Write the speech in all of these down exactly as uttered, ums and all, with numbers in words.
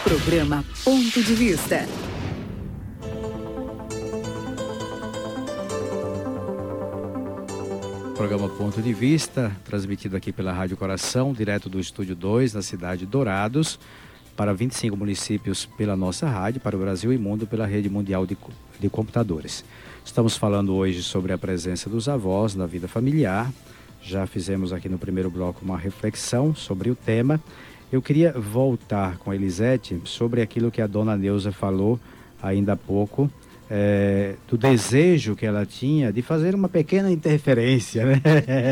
Programa Ponto de Vista. Programa Ponto de Vista, transmitido aqui pela Rádio Coração, direto do Estúdio dois, na cidade de Dourados, para vinte e cinco municípios pela nossa rádio, para o Brasil e mundo pela rede mundial de, de computadores. Estamos falando hoje sobre a presença dos avós na vida familiar. Já fizemos aqui no primeiro bloco uma reflexão sobre o tema. Eu queria voltar com a Elisete sobre aquilo que a dona Neuza falou ainda há pouco, É, do desejo que ela tinha de fazer uma pequena interferência, né?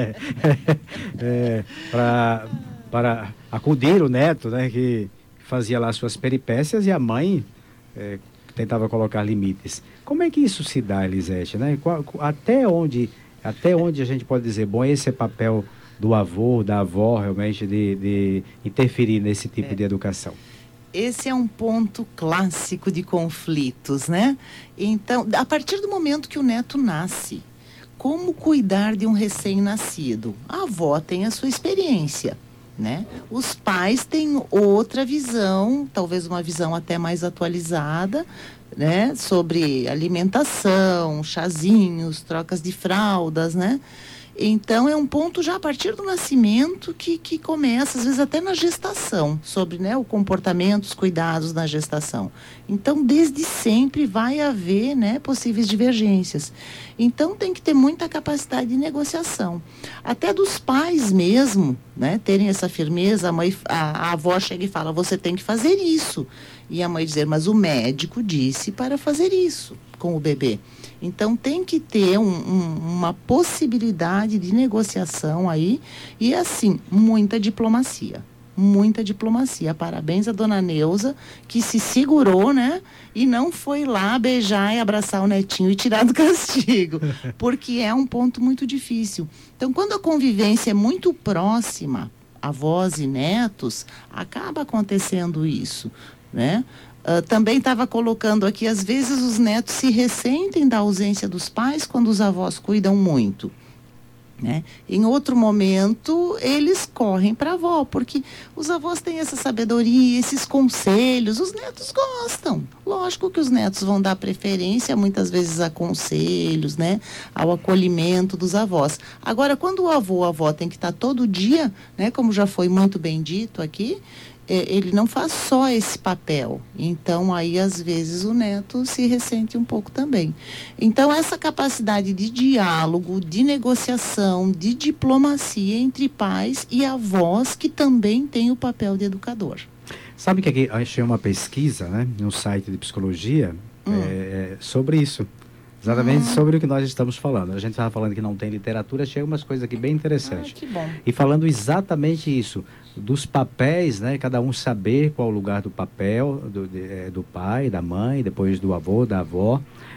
é, pra, para acudir o neto, né? Que fazia lá suas peripécias, e a mãe é, tentava colocar limites. Como é que isso se dá, Elisete, né? Qual, até onde, até onde a gente pode dizer, bom, esse é papel do avô, da avó, realmente, de, de interferir nesse tipo é. de educação? Esse é um ponto clássico de conflitos, né? Então, a partir do momento que o neto nasce, como cuidar de um recém-nascido? A avó tem a sua experiência, né? Os pais têm outra visão, talvez uma visão até mais atualizada, né? Sobre alimentação, chazinhos, trocas de fraldas, né? Então, é um ponto já a partir do nascimento que, que começa, às vezes até na gestação, sobre, né, o comportamento, os cuidados na gestação. Então, desde sempre vai haver, né, possíveis divergências. Então, tem que ter muita capacidade de negociação. Até dos pais mesmo, né, terem essa firmeza. A, mãe, a, a avó chega e fala, você tem que fazer isso. E a mãe dizer, mas o médico disse para fazer isso com o bebê. Então, tem que ter um, um, uma possibilidade de negociação aí e, assim, muita diplomacia. Muita diplomacia. Parabéns à dona Neuza, que se segurou, né? E não foi lá beijar e abraçar o netinho e tirar do castigo. Porque é um ponto muito difícil. Então, quando a convivência é muito próxima, avós e netos, acaba acontecendo isso, né? Uh, também estava colocando aqui, às vezes os netos se ressentem da ausência dos pais quando os avós cuidam muito, né? Em outro momento, eles correm para a avó, porque os avós têm essa sabedoria, esses conselhos, os netos gostam. Lógico que os netos vão dar preferência, muitas vezes, a conselhos, né? Ao acolhimento dos avós. Agora, quando o avô ou a avó tem que estar todo dia, né? Como já foi muito bem dito aqui, ele não faz só esse papel. Então, aí, às vezes, o neto se ressente um pouco também. Então, essa capacidade de diálogo, de negociação, de diplomacia entre pais e avós, que também tem o papel de educador. Sabe que aqui achei uma pesquisa, né, no site de psicologia, hum. é, sobre isso. Exatamente hum. sobre o que nós estamos falando. A gente estava falando que não tem literatura, chega umas coisas aqui bem interessantes. Ah, que bom. E falando exatamente isso, dos papéis, né? Cada um saber qual o lugar do papel, do, de, é, do pai, da mãe, depois do avô, da avó.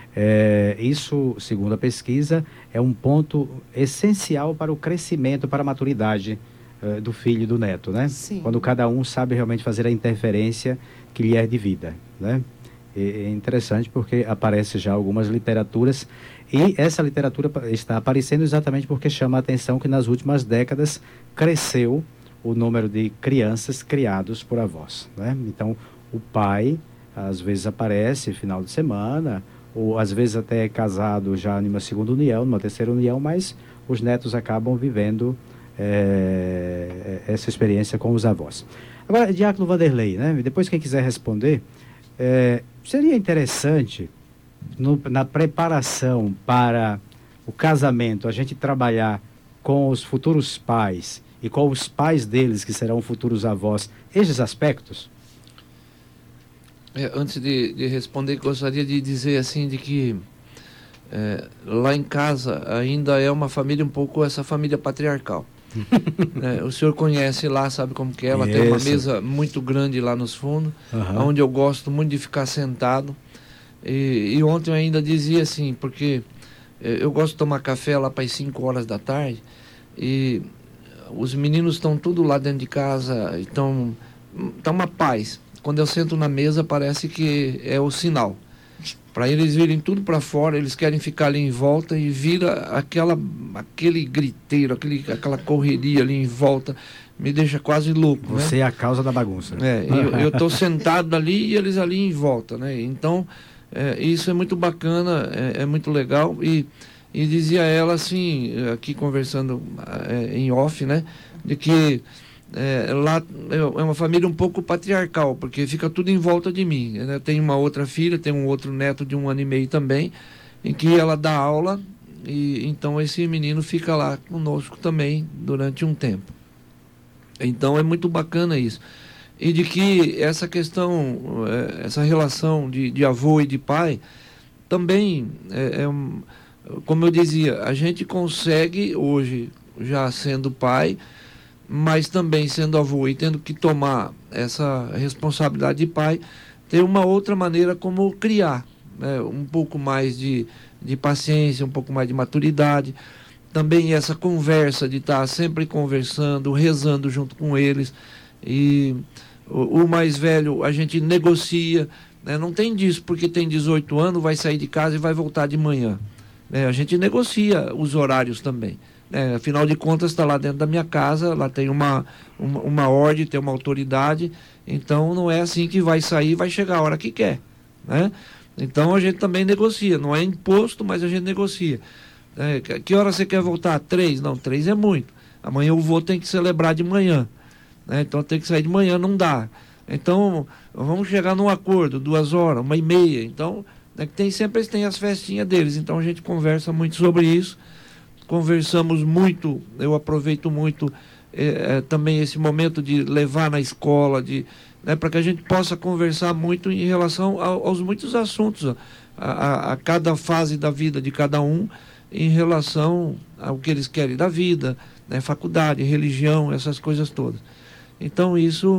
É, isso, segundo a pesquisa, é um ponto essencial para o crescimento, para a maturidade é, do filho e do neto, né? Sim. Quando cada um sabe realmente fazer a interferência que lhe é devida, né? É interessante porque aparece já algumas literaturas, e essa literatura está aparecendo exatamente porque chama a atenção que nas últimas décadas cresceu o número de crianças criados por avós, né? Então, o pai às vezes aparece final de semana, ou às vezes até é casado já numa segunda união, numa terceira união, mas os netos acabam vivendo é, essa experiência com os avós. Agora, Diácono Vanderlei, né? Depois quem quiser responder, É, seria interessante, no, na preparação para o casamento, a gente trabalhar com os futuros pais e com os pais deles, que serão futuros avós, esses aspectos? É, antes de, de responder, gostaria de dizer assim, de que é, lá em casa ainda é uma família um pouco, essa família patriarcal. É, o senhor conhece lá, sabe como que é, ela tem uma mesa muito grande lá nos fundos, uhum. onde eu gosto muito de ficar sentado, e, e ontem eu ainda dizia assim, porque eu gosto de tomar café lá para as cinco horas da tarde, e os meninos estão tudo lá dentro de casa, então tá uma paz. Quando eu sento na mesa parece que é o sinal. para eles virem tudo para fora, eles querem ficar ali em volta e vira aquela, aquele griteiro, aquele, aquela correria ali em volta, me deixa quase louco. Você né? é a causa da bagunça. É, eu estou sentado ali e eles ali em volta, né? Então, é, isso é muito bacana, é, é muito legal. E, e dizia ela assim, aqui conversando é, em off, né? De que é, lá é uma família um pouco patriarcal, porque fica tudo em volta de mim. Né? Tem uma outra filha, tem um outro neto de um ano e meio também, em que ela dá aula, e então esse menino fica lá conosco também durante um tempo. Então é muito bacana isso. E de que essa questão, essa relação de, de avô e de pai, também, é, é um, como eu dizia, a gente consegue hoje, já sendo pai, mas também sendo avô e tendo que tomar essa responsabilidade de pai, ter uma outra maneira como criar, né? Um pouco mais de, de paciência, um pouco mais de maturidade. Também essa conversa de estar sempre conversando, rezando junto com eles. E o, o mais velho a gente negocia, né? Não tem disso, porque tem dezoito anos, vai sair de casa e vai voltar de manhã. Né? A gente negocia os horários também. É, afinal de contas, está lá dentro da minha casa, lá tem uma, uma, uma ordem, tem uma autoridade, então não é assim que vai sair e vai chegar a hora que quer. Né? Então a gente também negocia, não é imposto, mas a gente negocia. É, que hora você quer voltar? Três? Não, três é muito. Amanhã o vô tem que celebrar de manhã. Né? Então tem que sair de manhã, não dá. Então vamos chegar num acordo, duas horas, uma e meia. Então, é que tem, sempre eles têm as festinhas deles, então a gente conversa muito sobre isso. Conversamos muito, eu aproveito muito é, é, também esse momento de levar na escola, de, né, para que a gente possa conversar muito em relação a, aos muitos assuntos, a, a, a cada fase da vida de cada um, em relação ao que eles querem da vida, né, faculdade, religião, essas coisas todas. Então isso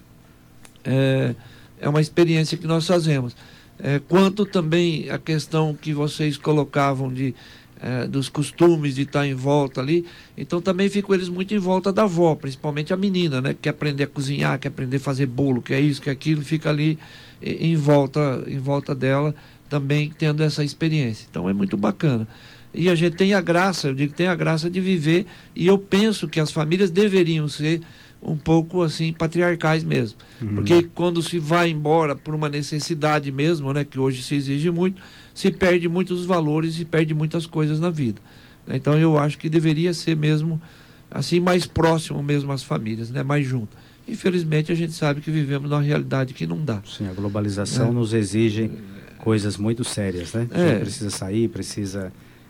é, é uma experiência que nós fazemos. É, quanto também a questão que vocês colocavam de É, dos costumes de estar em volta ali, então também ficam eles muito em volta da avó, principalmente a menina, né, que quer aprender a cozinhar, quer aprender a fazer bolo, quer isso, quer aquilo, fica ali em volta, em volta dela, também tendo essa experiência. Então é muito bacana. E a gente tem a graça, eu digo que tem a graça de viver, e eu penso que as famílias deveriam ser um pouco assim patriarcais mesmo, uhum. Porque quando se vai embora por uma necessidade mesmo, né, que hoje se exige muito, se perde muitos valores e perde muitas coisas na vida. Então eu acho que deveria ser mesmo assim mais próximo mesmo às famílias, né, mais junto. Infelizmente a gente sabe que vivemos numa realidade que não dá. Sim, a globalização é. nos exige coisas muito sérias, né? A gente é. precisa sair, precisa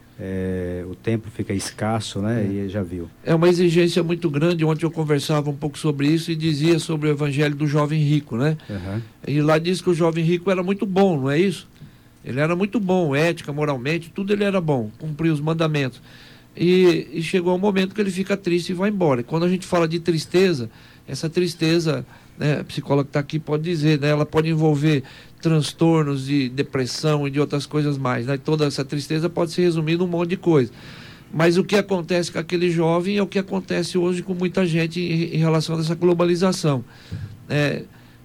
É, o tempo fica escasso, né? É. E já viu. É uma exigência muito grande. Ontem eu conversava um pouco sobre isso e dizia sobre o evangelho do jovem rico, né? Uhum. E lá diz que o jovem rico era muito bom, não é isso? Ele era muito bom, ética, moralmente, tudo ele era bom, cumpria os mandamentos. E, e chegou um momento que ele fica triste e vai embora. E quando a gente fala de tristeza, essa tristeza, né, a psicóloga que está aqui pode dizer, né, ela pode envolver transtornos de depressão e de outras coisas mais, né? Toda essa tristeza pode se resumir num monte de coisa. Mas o que acontece com aquele jovem é o que acontece hoje com muita gente em, em relação a essa globalização. É,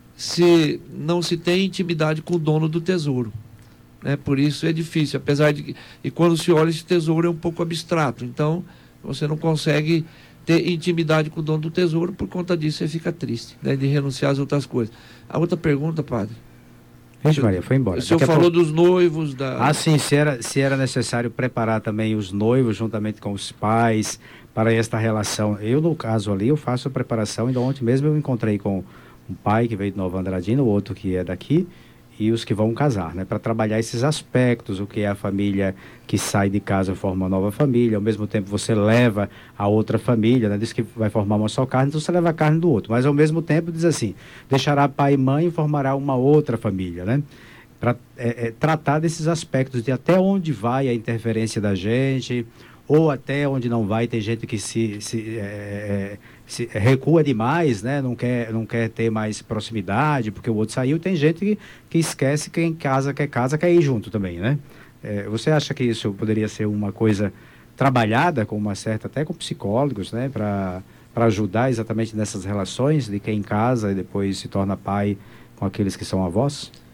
se não se tem intimidade com o dono do tesouro. Né? Por isso é difícil, apesar de que... E quando se olha, esse tesouro é um pouco abstrato. Então, você não consegue ter intimidade com o dono do tesouro, por conta disso você fica triste, né? De renunciar às outras coisas. A outra pergunta, padre... Vixe, Maria, foi embora. O senhor falou pouco... dos noivos da... Ah, sim, se era, se era necessário preparar também os noivos juntamente com os pais para esta relação. Eu, no caso ali, eu faço a preparação. Então, ontem mesmo eu encontrei com um pai que veio de Nova Andradina, o outro que é daqui, e os que vão casar, né? Para trabalhar esses aspectos, o que é a família que sai de casa e forma uma nova família, ao mesmo tempo você leva a outra família, né? Diz que vai formar uma só carne, então você leva a carne do outro, mas ao mesmo tempo diz assim, deixará pai e mãe e formará uma outra família, né? Para é, é, tratar desses aspectos de até onde vai a interferência da gente, ou até onde não vai. Tem gente que se, se, é, se recua demais, né? Não quer, não quer ter mais proximidade, porque o outro saiu. Tem gente que, que esquece que em casa quer casa, quer ir junto também, né? É, você acha que isso poderia ser uma coisa trabalhada com uma certa, até com psicólogos, né? Para para ajudar exatamente nessas relações de quem casa e depois se torna pai com aqueles que são avós?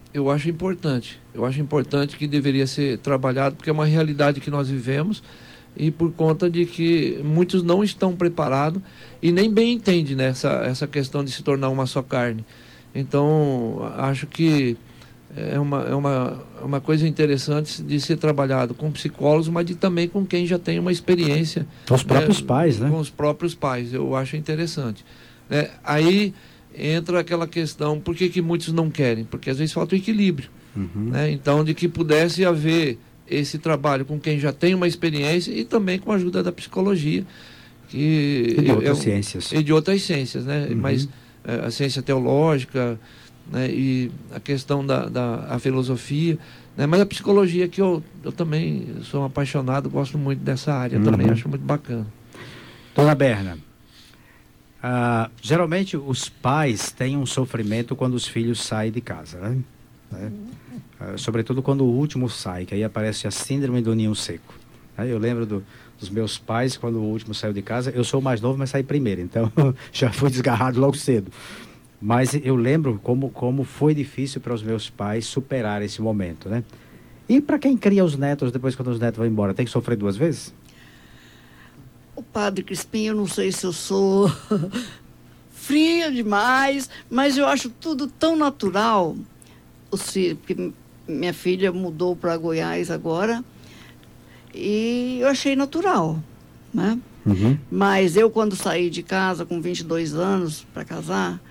eu acho importante. Eu acho importante que deveria ser trabalhado, porque é uma realidade que nós vivemos e por conta de que muitos não estão preparados e nem bem entendem, né, essa, essa questão de se tornar uma só carne. Então, acho que é uma, é uma, uma coisa interessante de ser trabalhado com psicólogos, mas de, também com quem já tem uma experiência. Com os próprios né, pais, né? Com os próprios pais, eu acho interessante. Né? Aí entra aquela questão, por que que muitos não querem? Porque às vezes falta o equilíbrio. Uhum. Né? Então, de que pudesse haver esse trabalho com quem já tem uma experiência e também com a ajuda da psicologia. Que e de outras eu, ciências. E de outras ciências, né? Uhum. Mas é, a ciência teológica, né? E a questão da, da a filosofia, né? Mas a psicologia, que eu, eu também sou um apaixonado, gosto muito dessa área, uhum. também acho muito bacana. Dona Berna, ah, geralmente os pais têm um sofrimento quando os filhos saem de casa, né? né? Ah, sobretudo quando o último sai, que aí aparece a síndrome do ninho seco. Né? Eu lembro do, dos meus pais, quando o último saiu de casa. Eu sou o mais novo, mas saí primeiro, então já fui desgarrado logo cedo. Mas eu lembro como, como foi difícil para os meus pais superar esse momento, né? E para quem cria os netos, depois quando os netos vão embora, tem que sofrer duas vezes? O Padre Crispim, eu não sei se eu sou fria demais, mas eu acho tudo tão natural. O porque minha filha mudou para Goiás agora e eu achei natural, né? Uhum. Mas eu, quando saí de casa com vinte e dois anos para casar,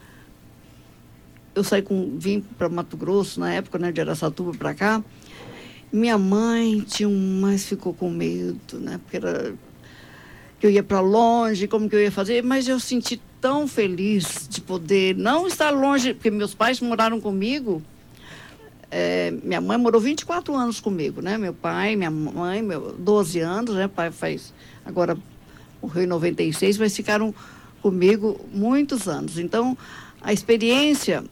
eu saí com, vim para Mato Grosso na época, né, de Araçatuba para cá. Minha mãe tinha um, mas ficou com medo, né? Porque era que eu ia para longe, como que eu ia fazer, mas eu senti tão feliz de poder não estar longe, porque meus pais moraram comigo. É, minha mãe morou vinte e quatro anos comigo, né? Meu pai, minha mãe, meu, doze anos, né? Pai faz, agora morreu em noventa e seis, mas ficaram comigo muitos anos. Então, a experiência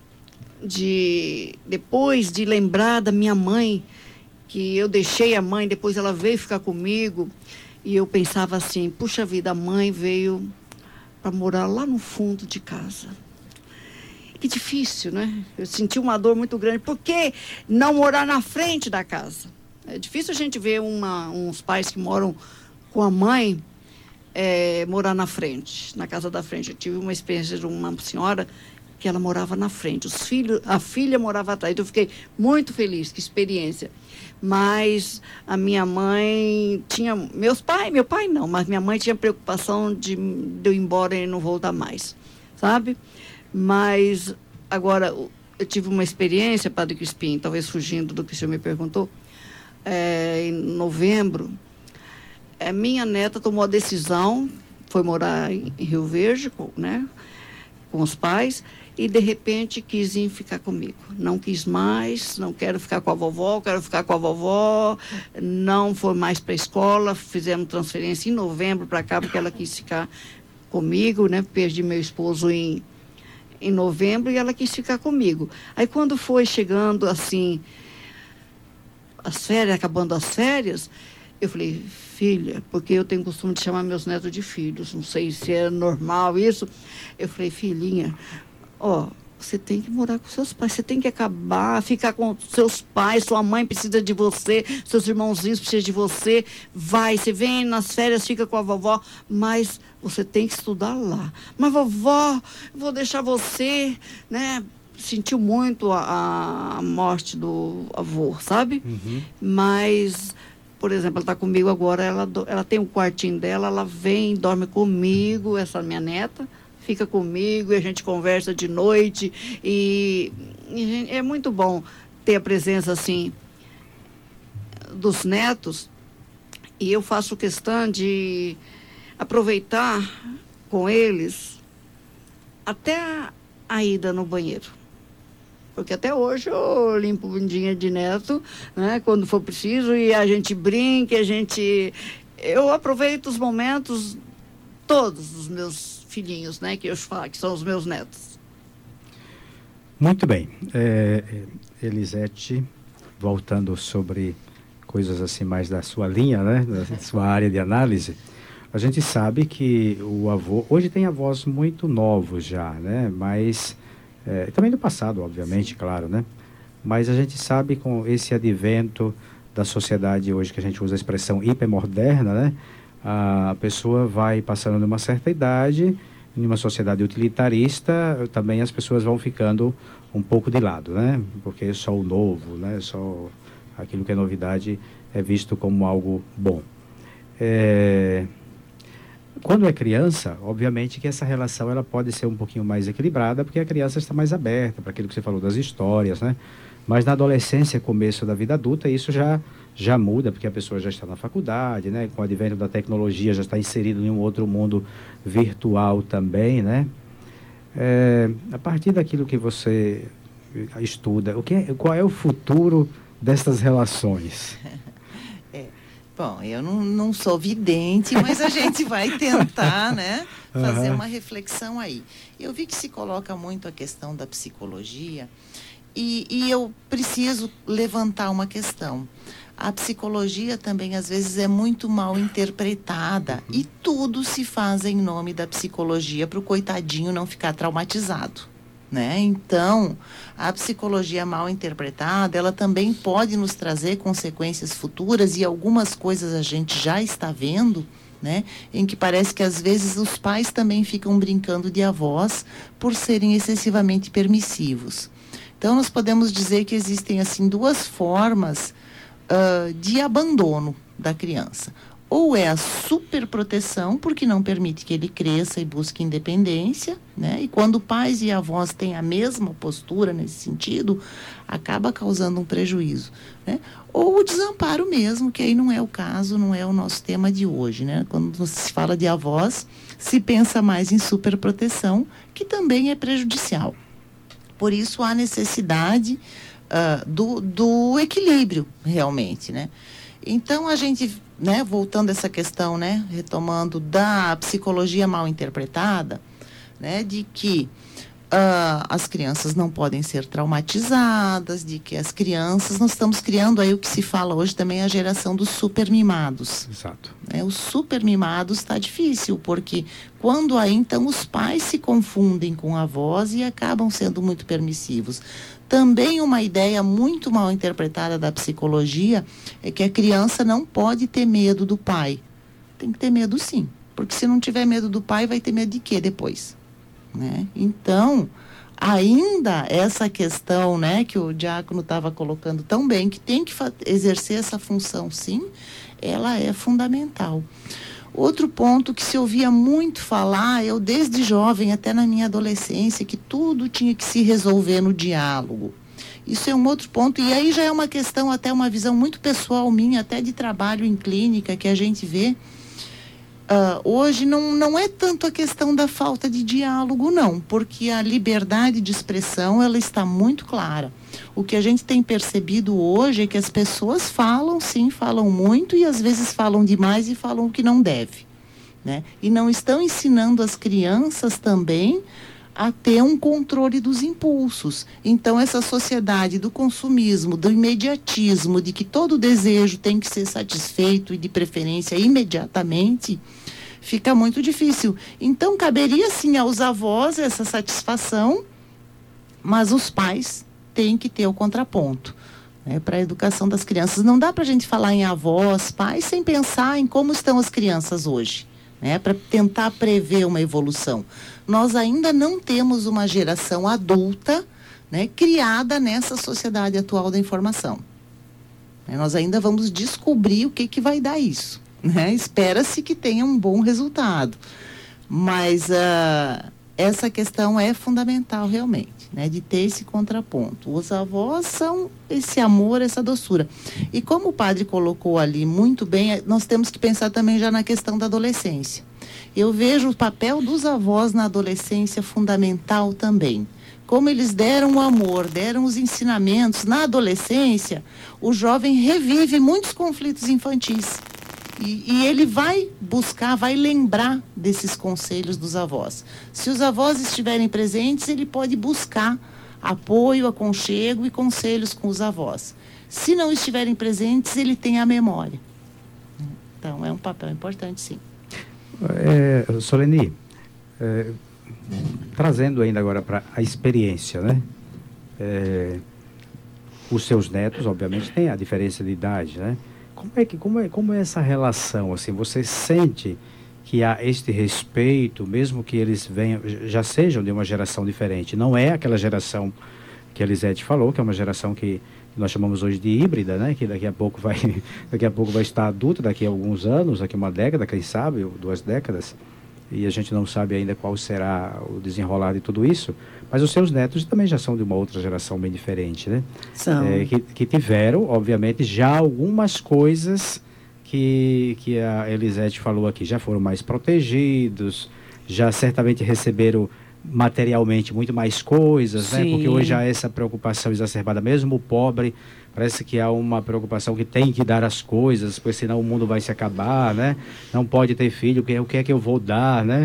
de, depois de lembrar da minha mãe, que eu deixei a mãe, depois ela veio ficar comigo, e eu pensava assim, puxa vida, a mãe veio para morar lá no fundo de casa. Que difícil, né? Eu senti uma dor muito grande. Por que não morar na frente da casa? É difícil a gente ver uma, uns pais que moram com a mãe é, morar na frente, na casa da frente. Eu tive uma experiência de uma senhora que ela morava na frente. Os filhos, a filha morava atrás. Então eu fiquei muito feliz, que experiência. Mas a minha mãe tinha... Meus pais, meu pai não, mas minha mãe tinha preocupação de, de eu ir embora e não voltar mais, sabe? Mas, agora, eu tive uma experiência, Padre Crispim, talvez fugindo do que o senhor me perguntou, é, em novembro, é, minha neta tomou a decisão, foi morar em Rio Verde, com, né, com os pais, e de repente quis ir ficar comigo. Não quis mais, não quero ficar com a vovó, quero ficar com a vovó, não foi mais para a escola, fizemos transferência em novembro para cá, porque ela quis ficar comigo, né, perdi meu esposo em... em novembro, e ela quis ficar comigo. Aí, quando foi chegando, assim, as férias, acabando as férias, eu falei, filha, porque eu tenho costume de chamar meus netos de filhos, não sei se é normal isso. Eu falei, filhinha, ó, você tem que morar com seus pais, você tem que acabar, ficar com seus pais, sua mãe precisa de você, seus irmãozinhos precisam de você, vai, você vem nas férias, fica com a vovó, mas você tem que estudar lá. Mas vovó, vou deixar você, né? Sentiu muito a, a morte do avô, sabe? Uhum. Mas, por exemplo, ela está comigo agora, ela, ela tem um quartinho dela, ela vem, dorme comigo, essa minha neta, fica comigo e a gente conversa de noite e, e é muito bom ter a presença assim dos netos, e eu faço questão de aproveitar com eles até a ida no banheiro, porque até hoje eu limpo bundinha de neto, né, quando for preciso, e a gente brinca, a gente eu aproveito os momentos todos dos meus filhinhos, né, que eu falo, que são os meus netos. Muito bem. É, Elisete, voltando sobre coisas assim mais da sua linha, né, da sua área de análise, a gente sabe que o avô, hoje tem avós muito novos já, né, mas, é, também do passado, obviamente, claro, né, Mas a gente sabe, com esse advento da sociedade hoje, que a gente usa a expressão hipermoderna, né? A pessoa vai passando de uma certa idade, em uma sociedade utilitarista, também as pessoas vão ficando um pouco de lado, né? Porque só o novo, né? Só aquilo que é novidade é visto como algo bom. É... Quando é criança, obviamente que essa relação ela pode ser um pouquinho mais equilibrada, porque a criança está mais aberta para aquilo que você falou das histórias, né? Mas na adolescência, começo da vida adulta, isso já, já muda, porque a pessoa já está na faculdade, né? Com o advento da tecnologia, já está inserido em um outro mundo virtual também, né? É, a partir daquilo que você estuda, o que é, qual é o futuro dessas relações? É, bom, eu não, não sou vidente, mas a gente vai tentar, né, fazer Uhum. uma reflexão aí. Eu vi que se coloca muito a questão da psicologia e, e eu preciso levantar uma questão. A psicologia também, às vezes, é muito mal interpretada e tudo se faz em nome da psicologia para o coitadinho não ficar traumatizado, né? Então, a psicologia mal interpretada, ela também pode nos trazer consequências futuras e algumas coisas a gente já está vendo, né? Em que parece que, às vezes, os pais também ficam brincando de avós por serem excessivamente permissivos. Então, nós podemos dizer que existem, assim, duas formas Uh, de abandono da criança. Ou é a superproteção, porque não permite que ele cresça e busque independência, né? E quando pais e avós têm a mesma postura nesse sentido, acaba causando um prejuízo, né? Ou o desamparo mesmo, que aí não é o caso, não é o nosso tema de hoje, né? Quando se fala de avós, se pensa mais em superproteção, que também é prejudicial. Por isso há necessidade Uh, do, do equilíbrio, realmente, né? Então, a gente, né, voltando a essa questão, né, retomando da psicologia mal interpretada, né, de que uh, as crianças não podem ser traumatizadas, de que as crianças, nós estamos criando aí o que se fala hoje também, a geração dos supermimados. Exato. Né? Os supermimados está difícil, porque quando aí, então, os pais se confundem com avós e acabam sendo muito permissivos. Também uma ideia muito mal interpretada da psicologia é que a criança não pode ter medo do pai. Tem que ter medo sim, porque se não tiver medo do pai, vai ter medo de quê depois? Né? Então, ainda essa questão, né, que o diácono estava colocando tão bem, que tem que exercer essa função sim, ela é fundamental. Outro ponto que se ouvia muito falar, eu desde jovem até na minha adolescência, que tudo tinha que se resolver no diálogo. Isso é um outro ponto, e aí já é uma questão, até uma visão muito pessoal minha, até de trabalho em clínica, que a gente vê. Uh, hoje não, não é tanto a questão da falta de diálogo, não, porque a liberdade de expressão, ela está muito clara. O que a gente tem percebido hoje é que as pessoas falam, sim, falam muito e às vezes falam demais e falam o que não deve, né? E não estão ensinando as crianças também a ter um controle dos impulsos. Então, essa sociedade do consumismo, do imediatismo, de que todo desejo tem que ser satisfeito e de preferência imediatamente, fica muito difícil. Então, caberia sim aos avós essa satisfação, mas os pais têm que ter o contraponto, né, para a educação das crianças. Não dá para a gente falar em avós, pais, sem pensar em como estão as crianças hoje, né, para tentar prever uma evolução. Nós ainda não temos uma geração adulta, né, criada nessa sociedade atual da informação. Né, nós ainda vamos descobrir o que, que vai dar isso. Né? Espera-se que tenha um bom resultado. Mas uh, essa questão é fundamental realmente, né, de ter esse contraponto. Os avós são esse amor, essa doçura. E como o padre colocou ali muito bem, nós temos que pensar também já na questão da adolescência. Eu vejo o papel dos avós na adolescência fundamental também. Como eles deram o amor, deram os ensinamentos. Na adolescência, o jovem revive muitos conflitos infantis. E, e ele vai buscar, vai lembrar desses conselhos dos avós. Se os avós estiverem presentes, ele pode buscar apoio, aconchego e conselhos com os avós. Se não estiverem presentes, ele tem a memória. Então, é um papel importante, sim. É, Soleni, é, trazendo ainda agora para a experiência, né? É, os seus netos, obviamente, têm a diferença de idade, né? Como é, que, como é, como é essa relação, assim? Você sente que há este respeito, mesmo que eles venham, já sejam de uma geração diferente? Não é aquela geração que a Elisete falou, que é uma geração que nós chamamos hoje de híbrida, né? Que daqui a pouco vai, daqui a pouco vai estar adulta, daqui a alguns anos, daqui a uma década, quem sabe, ou duas décadas, e a gente não sabe ainda qual será o desenrolar de tudo isso, mas os seus netos também já são de uma outra geração bem diferente, né? São. É, que, que tiveram, obviamente, já algumas coisas que, que a Elisete falou aqui, já foram mais protegidos, já certamente receberam materialmente muito mais coisas, né? Porque hoje há essa preocupação exacerbada, mesmo o pobre, parece que há uma preocupação que tem que dar as coisas, pois senão o mundo vai se acabar, né? Não pode ter filho, o que é que eu vou dar, né?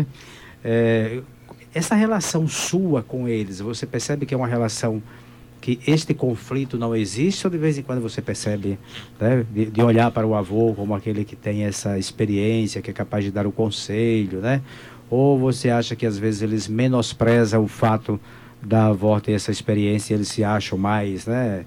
É, essa relação sua com eles, você percebe que é uma relação que este conflito não existe, ou de vez em quando você percebe, né, de, de olhar para o avô como aquele que tem essa experiência, que é capaz de dar o conselho, né? Ou você acha que às vezes eles menosprezam o fato da avó ter essa experiência e eles se acham mais, né?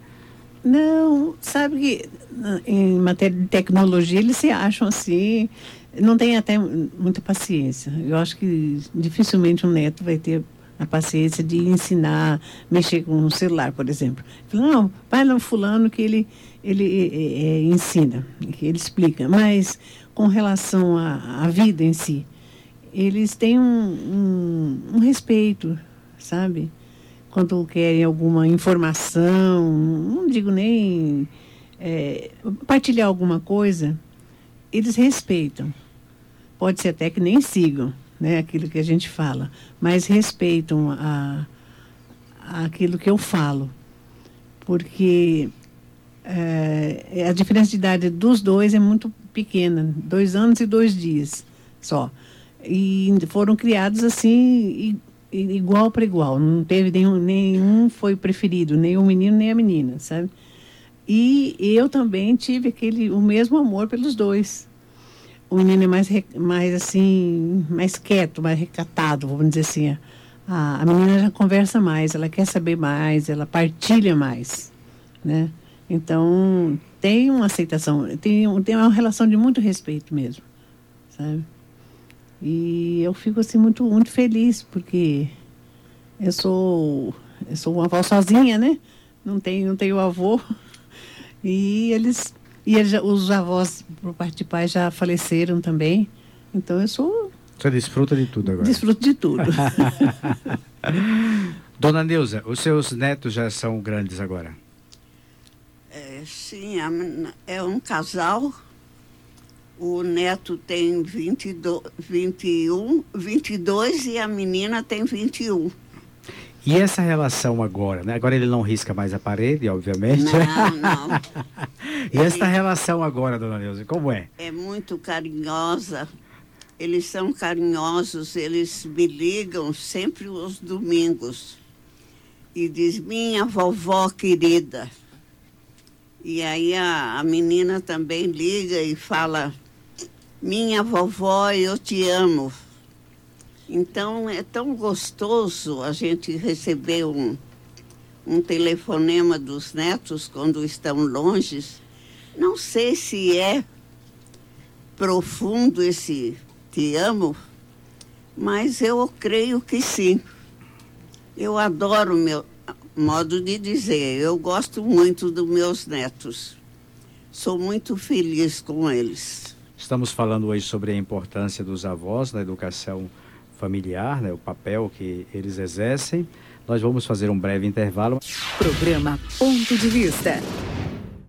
Não, sabe que em matéria de tecnologia eles se acham assim, não tem até muita paciência. Eu acho que dificilmente um neto vai ter a paciência de ensinar, mexer com um celular, por exemplo. Não, vai lá no fulano que ele, ele é, é, ensina, que ele explica. Mas com relação à, à vida em si, eles têm um, um, um respeito, sabe? Quando querem alguma informação, não digo nem é, partilhar alguma coisa, eles respeitam. Pode ser até que nem sigam, né, aquilo que a gente fala, mas respeitam a, a aquilo que eu falo. Porque é, a diferença de idade dos dois é muito pequena, dois anos e dois dias só. E foram criados assim, igual para igual. Não teve nenhum, nenhum foi preferido, nem o menino nem a menina, sabe? E eu também tive aquele, o mesmo amor pelos dois. O menino é mais, mais assim, mais quieto, mais recatado, vamos dizer assim. A, a menina já conversa mais, ela quer saber mais, ela partilha mais, né? Então, tem uma aceitação, tem, tem uma relação de muito respeito mesmo, sabe? E eu fico assim muito, muito feliz, porque eu sou, eu sou uma avó sozinha, né? Não tenho, não tenho avô. E eles, e eles, os avós, por parte de pai, já faleceram também. Então eu sou... Você desfruta de tudo agora. Desfruto de tudo. Dona Neuza, os seus netos já são grandes agora? É, sim, é um casal. O neto tem vinte e dois, vinte e um, vinte e dois e a menina tem vinte e um. E essa relação agora, né? Agora ele não risca mais a parede, obviamente. Não, não. E ele... essa relação agora, Dona Neuza, como é? É muito carinhosa. Eles são carinhosos, eles me ligam sempre os domingos. E diz, minha vovó querida. E aí a, a menina também liga e fala, minha vovó, eu te amo. Então, é tão gostoso a gente receber um, um telefonema dos netos quando estão longe. Não sei se é profundo esse te amo, mas eu creio que sim. Eu adoro o meu modo de dizer. Eu gosto muito dos meus netos. Sou muito feliz com eles. Estamos falando hoje sobre a importância dos avós na educação familiar, né, o papel que eles exercem. Nós vamos fazer um breve intervalo. Programa Ponto de Vista.